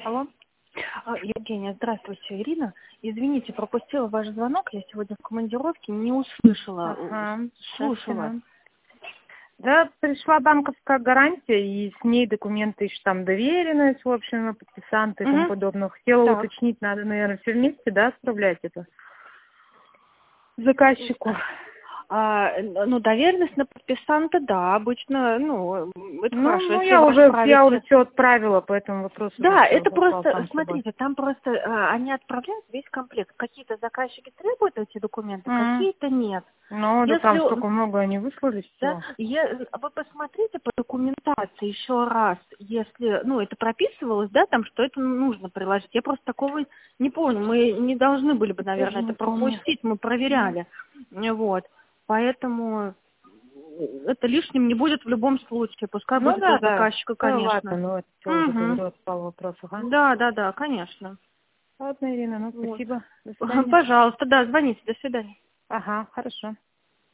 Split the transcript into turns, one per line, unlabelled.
Алло. Евгения, здравствуйте, Ирина. Извините, пропустила ваш звонок. Я сегодня в командировке, не услышала.
Ага,
Слушала.
Да, пришла банковская гарантия, и с ней документы еще там доверенность, в общем, подписанты и тому подобное. Хотела
Так.
уточнить, надо, наверное, все вместе, да, отправлять это заказчику.
Доверенность на подписанта, да, обычно, это хорошо.
Ну,
Если
я
вы
уже
отправите-
все отправила по этому вопросу.
Да,
всё
это
вопрос
просто,
сам собой.
смотрите, там просто они отправляют весь комплект. Какие-то заказчики требуют эти документы, какие-то нет.
Ну, да
Если
там столько много они выслали
Да,
всего.
вы посмотрите по документации еще раз, если, это прописывалось, да, там, что это нужно приложить. Я просто такого не помню. Мы не должны были бы, наверное,
не
это
помню.
пропустить, мы проверяли. Вот. Поэтому это лишним не будет в любом случае. Пускай
Ну
будет у
да,
заказчика,
да, ладно,
конечно.
ну это все уже
Угу.
говорю, отпал вопрос, ага.
Да, конечно.
Ладно, Ирина, ну
Вот.
спасибо, до свидания.
Пожалуйста, да, звоните, до свидания.
Ага, хорошо.